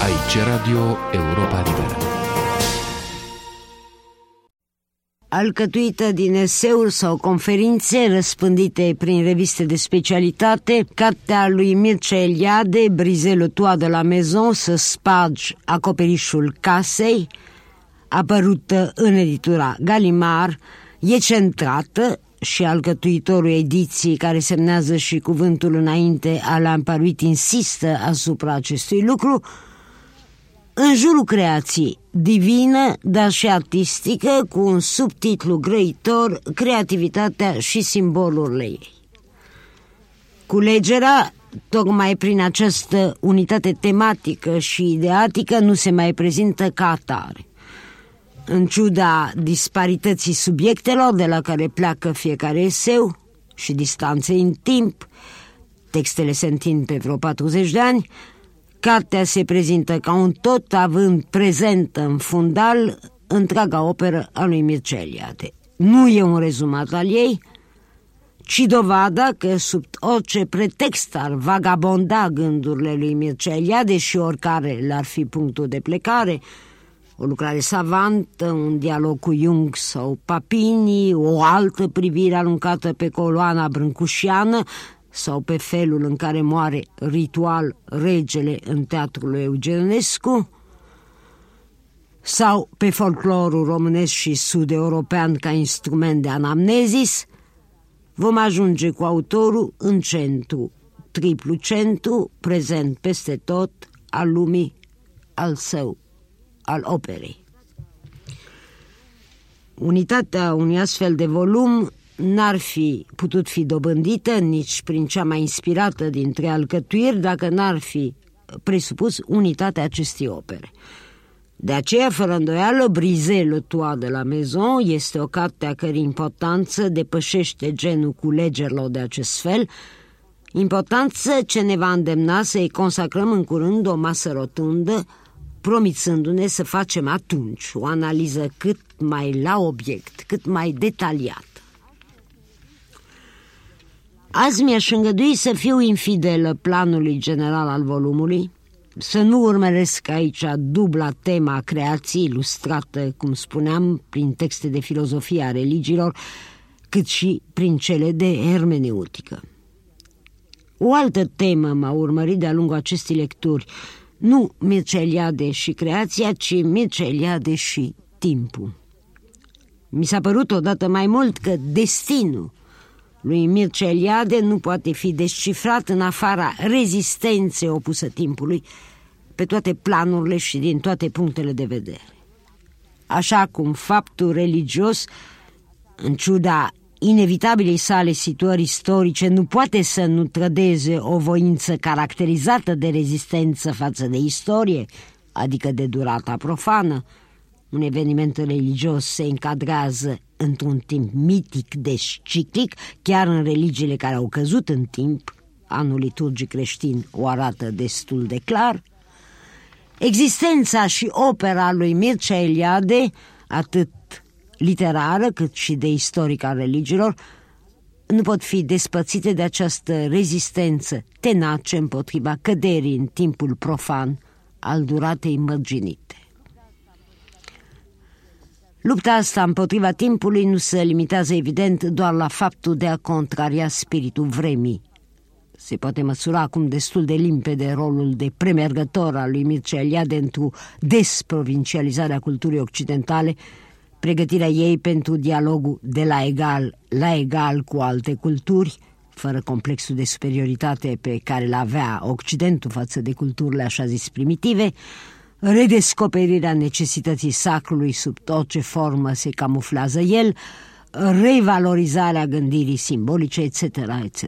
Aici Radio Europa Liberă. Alcătuită din eseuri sau conferințe răspândite prin reviste de specialitate, cartea lui Mircea Eliade, Briser le toit de la maison, să spargi acoperișul casei, apărută în editura Gallimard, e centrată și alcătuitorul ediției, care semnează și cuvântul înainte, Alain Paruit, insistă asupra acestui lucru, în jurul creației divină, dar și artistică, cu un subtitlu grăitor, creativitatea și simbolurile ei. Culegerea, tocmai prin această unitate tematică și ideatică, nu se mai prezintă ca atare. În ciuda disparității subiectelor de la care pleacă fiecare eseu și distanței în timp, textele se întind pe vreo 40 de ani, cartea se prezintă ca un tot, având prezentă în fundal întreaga operă a lui Mircea Eliade. Nu e un rezumat al ei, ci dovada că sub orice pretext ar vagabonda gândurile lui Mircea Eliade și oricare le-ar fi punctul de plecare, o lucrare savantă, un dialog cu Jung sau Papini, o altă privire aruncată pe coloana brâncușiană sau pe felul în care moare ritual regele în teatrul lui Eugenescu, sau pe folclorul românesc și sud-european ca instrument de anamnezis, vom ajunge cu autorul în centru, triplu centru, prezent peste tot, al lumii, al său, al operei. Unitatea unui astfel de volum n-ar fi putut fi dobândită nici prin cea mai inspirată dintre alcătuiri dacă n-ar fi presupus unitatea acestei opere. De aceea, fără îndoială, Briser le toit de la maison este o carte a cărei importanță depășește genul culegerilor de acest fel, importanță ce ne va îndemna să-i consacrăm în curând o masă rotundă, promițându-ne să facem atunci o analiză cât mai la obiect, cât mai detaliată. Azi mi-aș îngădui să fiu infidelă planului general al volumului, să nu urmăresc aici dubla tema creației, ilustrată, cum spuneam, prin texte de filozofie a religiilor, cât și prin cele de hermeneutică. O altă temă m-a urmărit de-a lungul acestei lecturi, nu Mircea Eliade și creația, ci Mircea Eliade și timpul. Mi s-a părut odată mai mult că destinul lui Mircea Eliade nu poate fi descifrat în afara rezistenței opusă timpului pe toate planurile și din toate punctele de vedere. Așa cum faptul religios, în ciuda inevitabilei sale situări istorice, nu poate să nu trădeze o voință caracterizată de rezistență față de istorie, adică de durata profană. Un eveniment religios se încadrează într-un timp mitic, deci ciclic, chiar în religiile care au căzut în timp, anul liturgic creștin o arată destul de clar. Existența și opera lui Mircea Eliade, atât literară cât și de istoric al religiilor, nu pot fi despărțite de această rezistență tenace împotriva căderii în timpul profan al duratei mărginite. Lupta asta împotriva timpului nu se limitează evident doar la faptul de a contraria spiritul vremii. Se poate măsura acum destul de limpede rolul de premergător al lui Mircea Eliade într-o desprovincializare a culturii occidentale, pregătirea ei pentru dialogul de la egal cu alte culturi, fără complexul de superioritate pe care l-avea Occidentul față de culturile așa zis primitive, redescoperirea necesității sacrului sub orice formă se camuflează el, revalorizarea gândirii simbolice, etc., etc.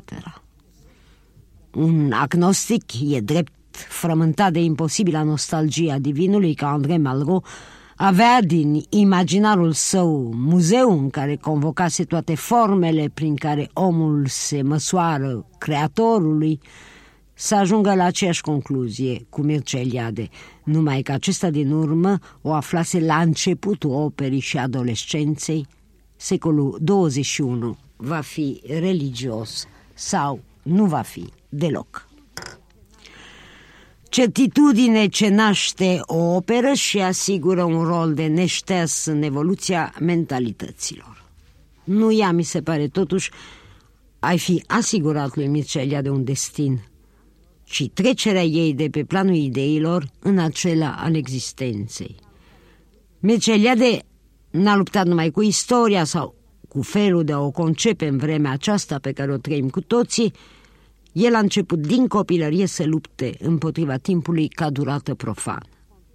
Un agnostic, e drept, frământat de imposibilă nostalgie a divinului ca André Malraux, avea din imaginarul său muzeu în care convocase toate formele prin care omul se măsoară creatorului, să ajungă la aceeași concluzie cu Mircea Eliade, numai că acesta din urmă o aflase la începutul operii și adolescenței. Secolul 21 va fi religios sau nu va fi deloc. certitudine ce naște o operă și asigură un rol de neșters în evoluția mentalităților. Nu ea, mi se pare, totuși, ai fi asigurat lui Mircea Eliade un destin, ci trecerea ei de pe planul ideilor în acela al existenței. Mircea Eliade n-a luptat numai cu istoria sau cu felul de a o concepe în vremea aceasta pe care o trăim cu toții. El a început din copilărie să lupte împotriva timpului ca durată profană.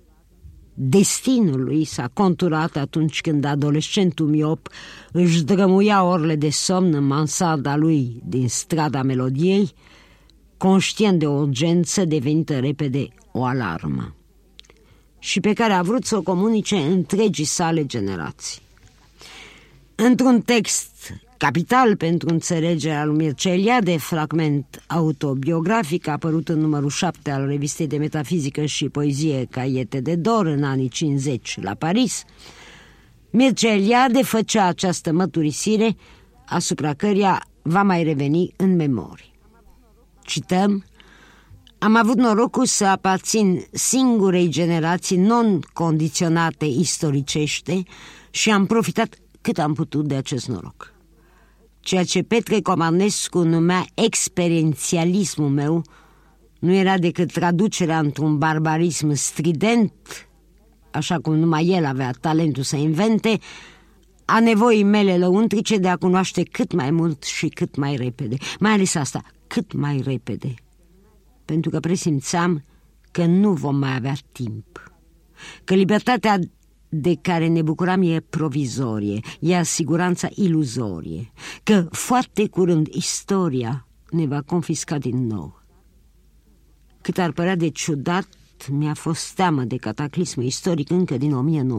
Destinul lui s-a conturat atunci când adolescentul miop își drămuia orele de somn în mansarda lui din strada Melodiei, conștient de o urgență devenită repede o alarmă și pe care a vrut să o comunice întregii sale generații. Într-un text capital pentru înțelegerea lui Mircea Eliade, fragment autobiografic apărut în numărul 7 al Revistei de Metafizică și Poezie Caiete de Dor în anii 50 la Paris, Mircea Eliade făcea această mărturisire asupra căreia va mai reveni în memorie. Cităm: am avut norocul să aparțin singurei generații non-condiționate istoricește și am profitat cât am putut de acest noroc. Ceea ce Petre Comarnescu numea experiențialismul meu nu era decât traducerea într-un barbarism strident, așa cum numai el avea talentul să invente, a nevoii mele lăuntrice de a cunoaște cât mai mult și cât mai repede. Mai ales asta, cât mai repede. Pentru că presimțeam că nu vom mai avea timp, că libertatea de care ne bucuram e provizorie, e siguranța iluzorie, că foarte curând istoria ne va confisca din nou. Cât ar părea de ciudat, mi-a fost teamă de cataclismul istoric încă din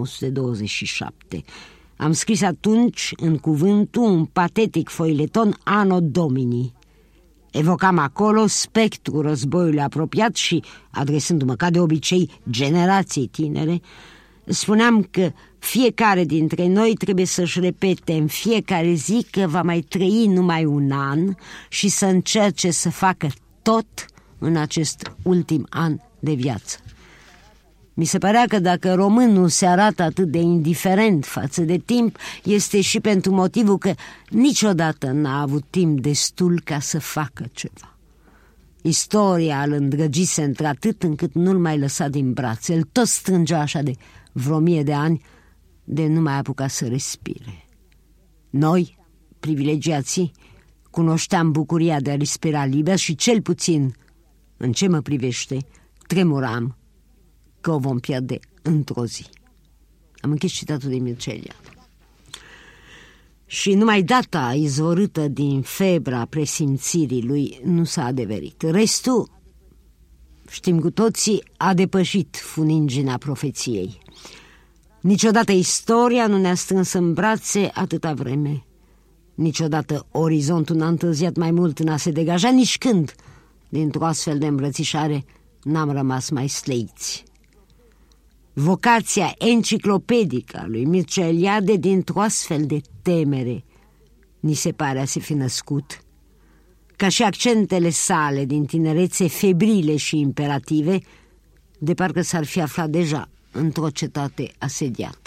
1927. Am scris atunci în Cuvântul un patetic foileton Anno Domini. Evocam acolo spectrul războiului apropiat și, adresându-mă ca de obicei generației tinere, spuneam că fiecare dintre noi trebuie să-și repete în fiecare zi că va mai trăi numai un an și să încerce să facă tot în acest ultim an de viață. Mi se părea că dacă românul se arată atât de indiferent față de timp, este și pentru motivul că niciodată n-a avut timp destul ca să facă ceva. Istoria îl îndrăgise într-atât încât nu-l mai lăsa din brațe. El tot strângea așa de vreo 1000 de ani de nu mai apuca să respire. Noi, privilegiații, cunoșteam bucuria de a respira liber și cel puțin, în ce mă privește, tremuram că o vom pierde într-o zi. Am închis citatul de Mircea Eliade. Și numai data izvorâtă din febra presimțirii lui nu s-a adeverit. Restul, știm cu toții, a depășit funingina profeției. Niciodată istoria nu ne-a strâns în brațe atâta vreme. Niciodată orizontul n-a întârziat mai mult în a se degaja, nici când, dintr-o astfel de îmbrățișare, n-am rămas mai sleiți. Vocația enciclopedică a lui Mircea Eliade dintr-o astfel de temere ni se pare a se fi născut, ca și accentele sale din tinerețe febrile și imperative, de parcă s-ar fi aflat deja într-o cetate asediată.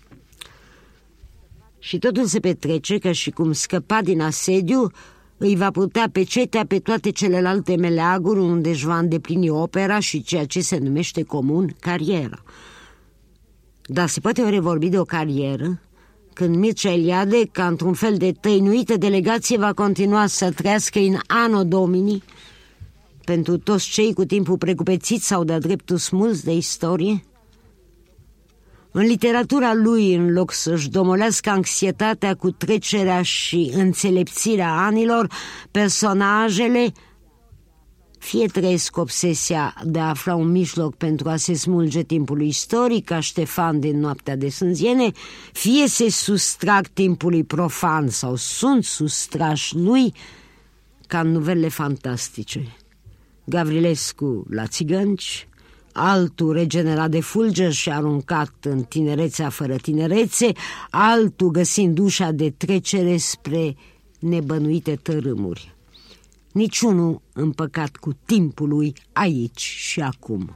Și totul se petrece ca și cum scăpa din asediu îi va putea pecetea pe toate celelalte meleaguri unde își va îndeplini opera și ceea ce se numește comun cariera. Dar se poate oare vorbi de o carieră când Mircea Eliade, ca într-un fel de tăinuită delegație, va continua să trăiască în Anno Domini pentru toți cei cu timpul precupețit sau de-a dreptul smulți de istorie? În literatura lui, în loc să-și domolească anxietatea cu trecerea și înțelepțirea anilor, personajele fie trăiesc obsesia de a afla un mijloc pentru a se smulge timpului istoric, ca Ștefan din Noaptea de Sânziene, fie se sustrag timpului profan sau sunt sustrași lui, ca în nuvelele fantastice. Gavrilescu la Țigănci, altul regenerat de fulger și aruncat în tinerețea fără tinerețe, altul găsind ușa de trecere spre nebănuite tărâmuri. niciunul împăcat cu timpul lui aici și acum.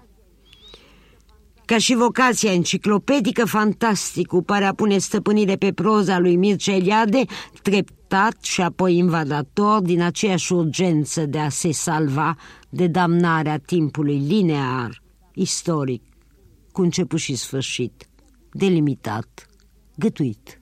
Ca și vocația enciclopedică, fantasticul pare a pune stăpânire pe proza lui Mircea Eliade, treptat și apoi invadator, din aceeași urgență de a se salva de damnarea timpului linear, istoric, cu început și sfârșit, delimitat, gătuit.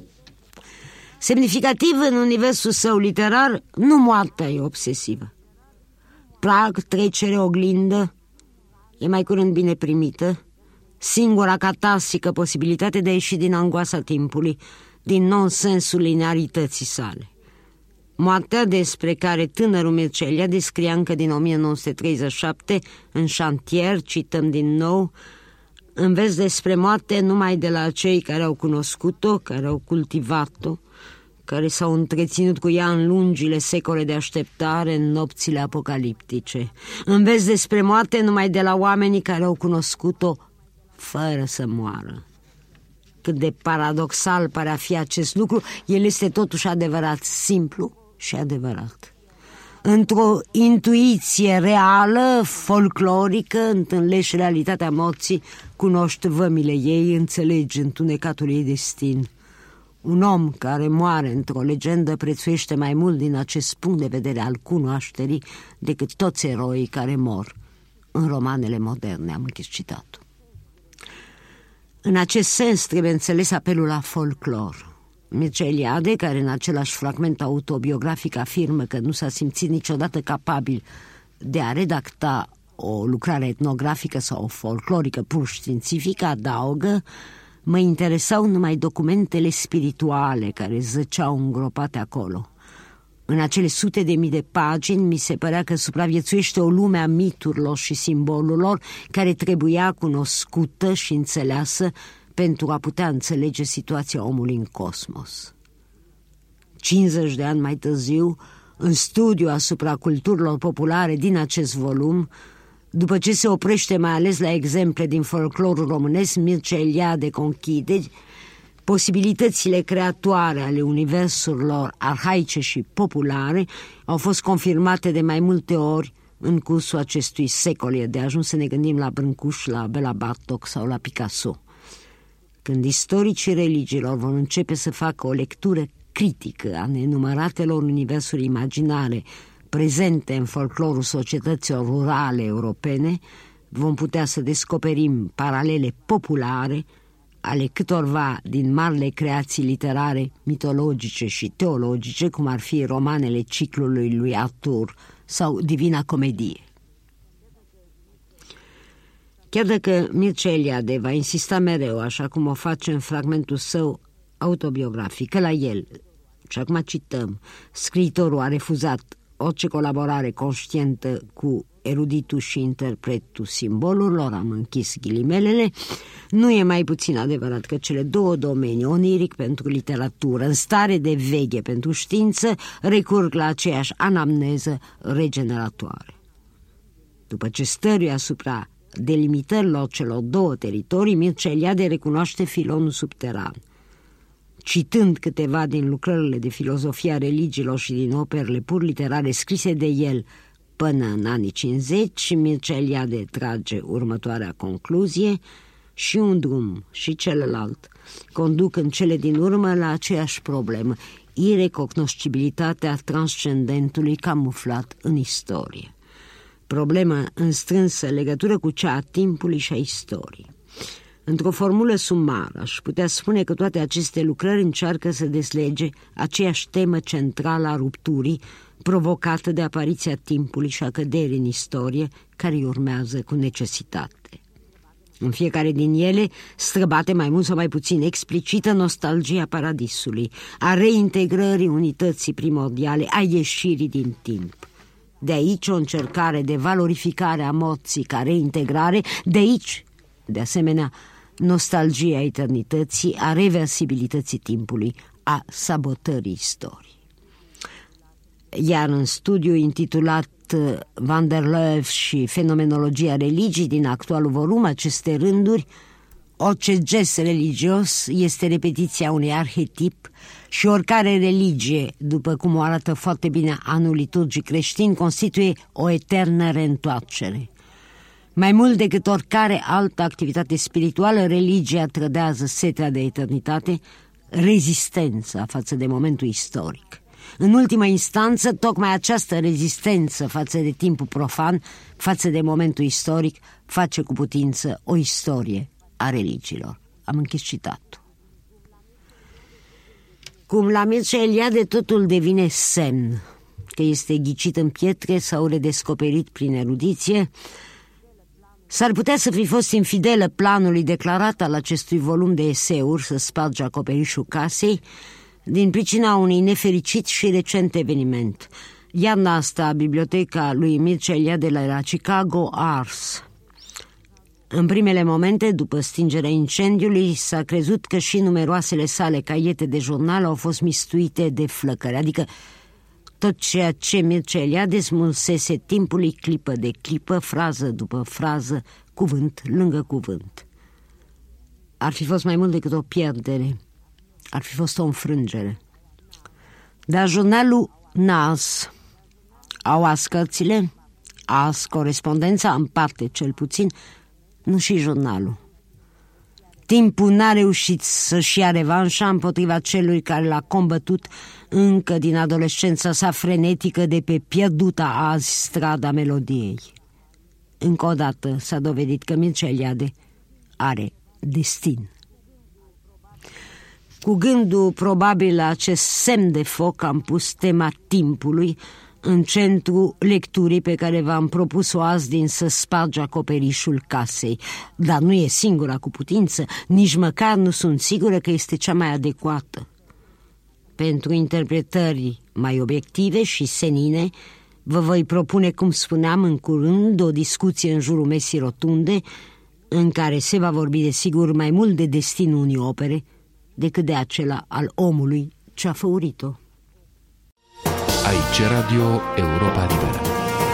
Semnificativ în universul său literar, nu moartea e obsesivă. Prag, trecere, oglindă, e mai curând bine primită, singura catarsică posibilitate de a ieși din angoasa timpului, din nonsensul linearității sale. Moartea, despre care tânărul Mircea Eliade scria încă din 1937 în Șantier, cităm din nou: înveți despre moarte numai de la cei care au cunoscut-o, care au cultivat-o, care s-au întreținut cu ea în lungile secole de așteptare, în nopțile apocaliptice. Înveți despre moarte numai de la oamenii care au cunoscut-o fără să moară. Cât de paradoxal pare a fi acest lucru, el este totuși adevărat, simplu și adevărat. Într-o intuiție reală, folclorică, întâlnești realitatea morții, cunoști vămile ei, înțelegi întunecatul ei destin. Un om care moare într-o legendă prețuiește mai mult din acest punct de vedere al cunoașterii decât toți eroii care mor în romanele moderne, am închis citatul. În acest sens trebuie înțeles apelul la folclor. Mircea Eliade, care în același fragment autobiografic afirmă că nu s-a simțit niciodată capabil de a redacta o lucrare etnografică sau folclorică pur științifică, adaugă: mă interesau numai documentele spirituale care zăceau îngropate acolo. În acele sute de mii de pagini mi se părea că supraviețuiește o lume a miturilor și simbolurilor care trebuia cunoscută și înțeleasă pentru a putea înțelege situația omului în cosmos. 50 de ani mai târziu, în studiu asupra culturilor populare din acest volum, după ce se oprește mai ales la exemple din folclorul românesc, Mircea Eliade conchide: posibilitățile creatoare ale universurilor arhaice și populare au fost confirmate de mai multe ori în cursul acestui secol. E de ajuns să ne gândim la Brâncuș, la Bela Bartok sau la Picasso. Când istoricii religiilor vor începe să facă o lectură critică a nenumăratelor universuri imaginare prezente în folclorul societăților rurale europene, vom putea să descoperim paralele populare ale câtorva din marile creații literare, mitologice și teologice, cum ar fi romanele ciclului lui Arthur sau Divina Comedie. Chiar dacă Mircea Eliade va insista mereu, așa cum o face în fragmentul său autobiografic, că la el, și acum cităm, scriitorul a refuzat orice colaborare conștientă cu eruditul și interpretul simbolurilor, am închis ghilimelele, nu e mai puțin adevărat că cele două domenii, oniric pentru literatură, în stare de veche pentru știință, recurg la aceeași anamneză regeneratoare. După ce stăruie asupra delimitărilor celor două teritorii, Mircea Eliade recunoaște filonul subteran. Citând câteva din lucrările de filozofia religiilor și din operele pur literare scrise de el până în anii 50, Mircea Eliade trage următoarea concluzie: și un drum și celălalt conduc în cele din urmă la aceeași problemă, irecognoscibilitatea transcendentului camuflat în istorie. Problemă în strânsă legătură cu cea a timpului și a istoriei. Într-o formulă sumară, aș putea spune că toate aceste lucrări încearcă să deslege aceeași temă centrală a rupturii provocată de apariția timpului și a căderii în istorie, care îi urmează cu necesitate. În fiecare din ele străbate mai mult sau mai puțin explicită nostalgia paradisului, a reintegrării unității primordiale, a ieșirii din timp. De aici o încercare de valorificare a morții ca reintegrare, de aici, de asemenea, nostalgia eternității, a reversibilității timpului, a sabotării istoriei. Iar în studiul intitulat Van der Leeuw și fenomenologia religii din actualul volum, aceste rânduri Orice gest religios este repetiția unui arhetip și oricare religie, după cum o arată foarte bine anul liturgic creștin, constituie o eternă reîntoarcere. Mai mult decât oricare altă activitate spirituală, religia trădează setea de eternitate, rezistența față de momentul istoric. În ultima instanță, tocmai această rezistență față de timpul profan, față de momentul istoric, face cu putință o istorie a religiilor. Am închis citatul. Cum la Mircea Eliade totul devine semn, că este ghicit în pietre sau redescoperit prin erudiție, s-ar putea să fi fost infidelă planului declarat al acestui volum de eseuri să sparge acoperișul casei, din pricina unui nefericit și recent eveniment. Iarna asta, biblioteca lui Mircea Eliade la Chicago a ars. În primele momente, după stingerea incendiului, s-a crezut că și numeroasele sale caiete de jurnal au fost mistuite de flăcări, adică tot ceea ce Mircea Eliade smulsese timpului clipă de clipă, frază după frază, cuvânt lângă cuvânt. Ar fi fost mai mult decât o pierdere, ar fi fost o înfrângere. Dar jurnalul n-a ars. Au ars cărțile, a ars corespondența, în parte cel puțin, nu și jurnalul. Timpul n-a reușit să-și ia revanșa împotriva celui care l-a combătut încă din adolescența sa frenetică de pe pierduta azi strada melodiei. Încă o dată s-a dovedit că Mircea Eliade are destin. Cu gândul probabil la acest semn de foc am pus tema timpului în centru lecturii pe care v-am propus-o azi din Să spargi acoperișul casei. Dar nu e singura cu putință, nici măcar nu sunt sigură că este cea mai adecvată. Pentru interpretări mai obiective și senine, vă voi propune, cum spuneam în curând, o discuție în jurul mesii rotunde, în care se va vorbi desigur mai mult de destinul unei opere decât de acela al omului ce a făurit-o. Aici Radio Europa Liberă.